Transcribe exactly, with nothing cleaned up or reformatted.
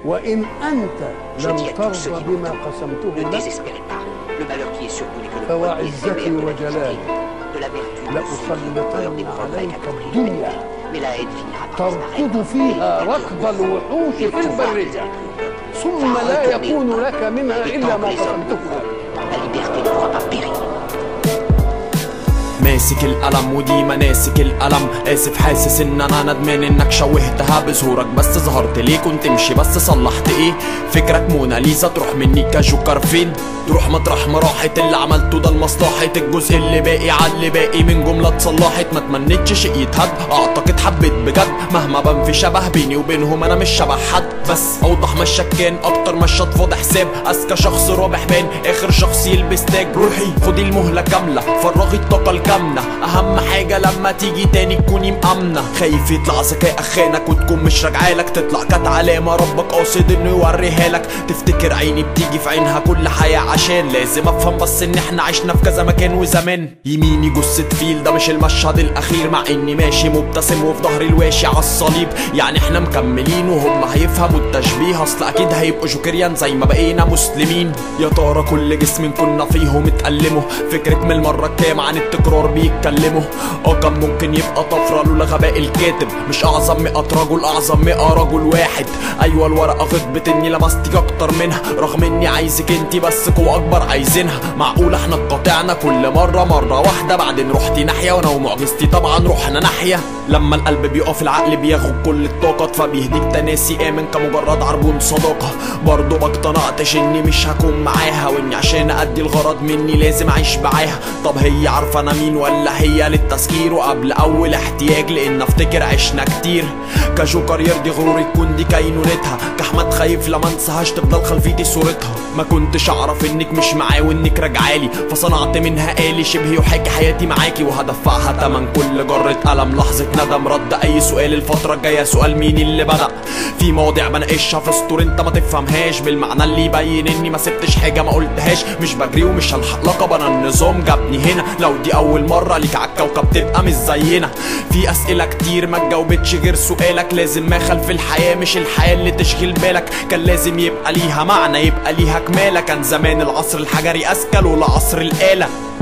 وإن أنت لم ترضى بما قسمته لك فوعزتي وجلالي لأسلطن عليك الدنيا تركض فيها ركض الوحوش في البرية ثم لا يكون لك منها إلا ما قسمته لك. ماسك القلم ودي مناسك القلم، اسف حاسس ان انا ندمان انك شوهتها بظهورك، بس ظهرت ليه كنت امشي بس صلحت ايه؟ فكرك موناليزا تروح مني كجوكر فين؟ تروح مطرح ما راحت، اللي عملته ده لمصلحة الجزء اللي باقي على اللي باقي من جملة اتصلحت. ما تمنيتش شيء يتهد، اعتقد حبيت بجد مهما بان في شبه بيني وبينهم انا مش شبه حد، بس اوضح ما الشكان اكتر ما الشطفاض حساب. اذكى شخص رابح بان اخر شخص يلبس تاج. روحي خدي المهلة كاملة فرغي الطاقة الكامنة، اهم حاجة لما تيجي تاني تكوني مأمنة. خايف يطلع ذكاء خانك وتكون مش راجعالك، تطلع كانت علامة ربك قاصد انه يوريها لك. تفتكر عيني بتيجي في عينها كل حياة، عشان لازم افهم بس ان احنا عشنا في كذا مكان وزمان. يميني جثة فيل ده مش المشهد الاخير، مع اني ماشي مبتسم وفي ظهري الواشي عالصليب. يعني احنا مكملين وهم هيفهموا التشبيه، اصل اكيد هيبقوا جوكريان زي ما بقينا مسلمين. يا ترى كل جسم كنا فيهم اتألموا، فكرك من المرة كام عن التكرار بيتكلموا. اه كان ممكن يبقى طفرة لولا غباء الكاتب، مش اعظم مئة رجل اعظم مئة رجل واحد. ايوه الورقة غضبت اني لمستك اكتر منها، رغم اني عايزك انتي بس قوة اكبر عايزينها. معقول احنا اتقاطعنا كل مرة مرة واحدة، بعدين رحتي ناحية وانا ومعجزتي طبعا رحنا ناحية. لما القلب بيقف العقل بياخد كل الطاقات، فبيهديك تناسي امن كمجرد عربون صداقة. برضه ما اقتنعتش اني مش هكون معاها، واني عشان ادي الغرض مني لازم اعيش معاها. طب هي عارفة انا مين ولا هي للتذكير وقبل اول احتياج؟ لان افتكر عشنا كتير. كجوكر يرضي غروري تكون دي كينونتها، كاحمد خايف لما انساهاش تفضل خلفيتي صورتها. ما كنتش اعرف انك مش معاي وانك راجعالي، فصنعت منها آلي شبه يحاكي حياتي معاكي، وهدفعها تمن كل جرة قلم لحظة ندم. رد اي سؤال الفترة الجاية سؤال مين اللي بدأ؟ في مواضيع بناقشها في سطور انت ما تفهمهاش، بالمعنى اللي يبين اني ما سبتش حاجة ما قلتهاش. مش بجري ومش هلحق لقب، انا النظام جابني هنا. لو دي اول مرة ليك عالكوكب تبقى مش زينا. في اسئلة كتير ما تجاوبتش غير سؤالك، لازم ما خلف الحياة مش الحياة اللي تشغل بالك. كان لازم يبقى ليها معنى يبقى ليها كمالة، كان زمان العصر الحجري اسكل ولا عصر الآلة.